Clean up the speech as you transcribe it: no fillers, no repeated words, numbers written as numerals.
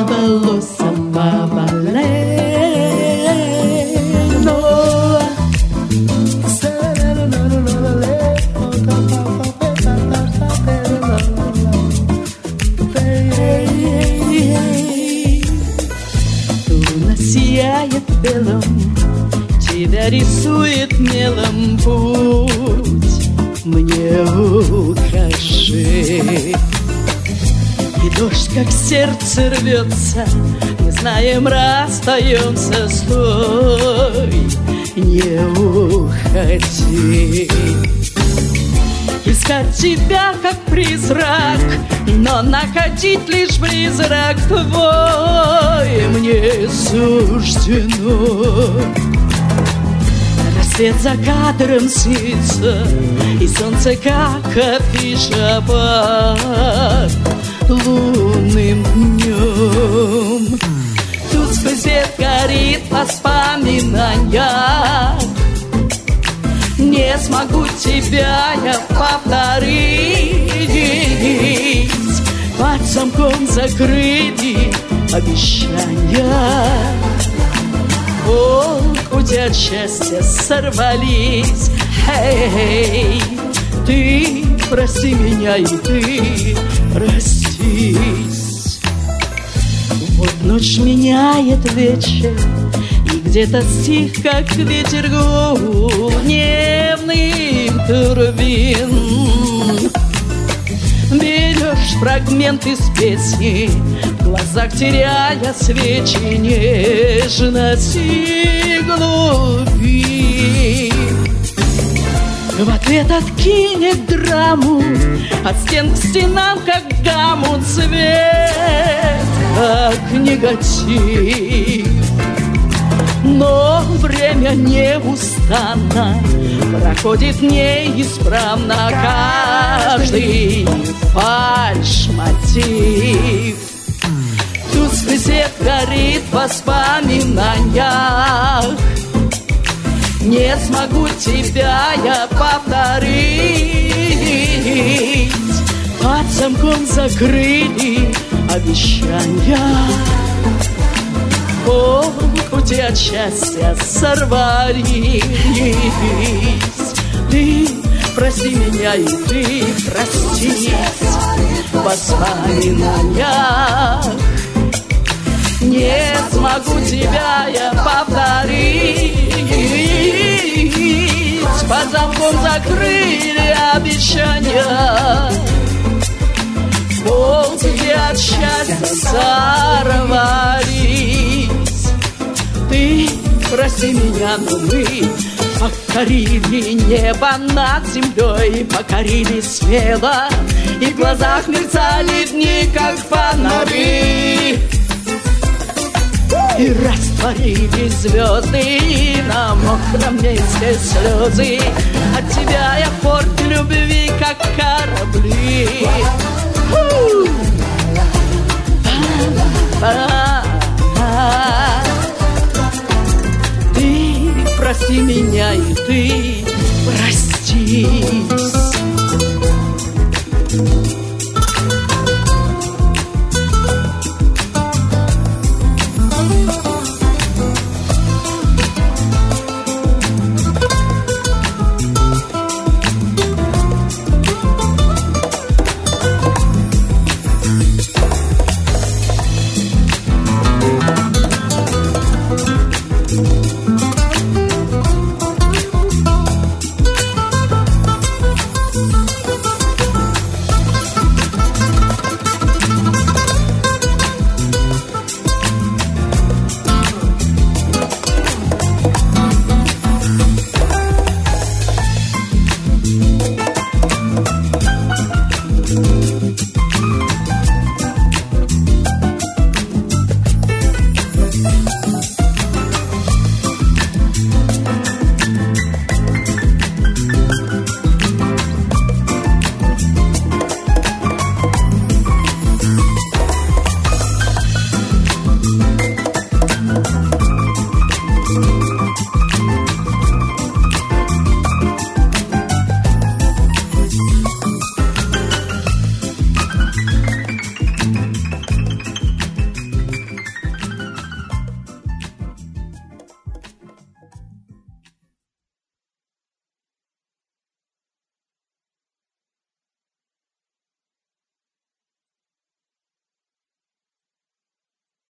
волосам по-балено. Луна сияет белым, тебя рисует мелом путь. Мне укажи. И дождь, как сердце рвется, не знаем, расстаемся, стой, не уходи. Искать тебя, как призрак, но находить лишь призрак твой мне суждено. Рассвет за кадром снится, и солнце, как афиша под лунным днем. Тусклый свет горит воспоминания. Не смогу тебя я повторить. Под замком закрыли обещания. Пути от счастья сорвались. Эй, ты прости меня, и ты простись. Вот ночь меняет вечер, и где-то стих, как ветер, гул дневных турбин. Берешь фрагмент из песни, в глазах теряя свечи нежности глубин. В ответ откинет драму, от стен к стенам, как гамму, цвет, как негатив. Но время неустанно проходит неисправно каждый фальш-мотив. Тусклый свет горит в воспоминаниях. Не смогу тебя я повторить. Под замком закрыли обещания. Пути от счастья сорвались. Ты прости меня, и ты простись. В воспоминаниях не смогу тебя я повторить. Под замком закрыли обещания. Пути от счастья сорвались. Ты прости меня, но мы покорили небо над землей, покорили смело, и в глазах мерцали дни, как фонари. И растворились звезды, и на мокром месте слезы. От тебя я в порт любви, как корабли. Ты прости меня, и ты прости.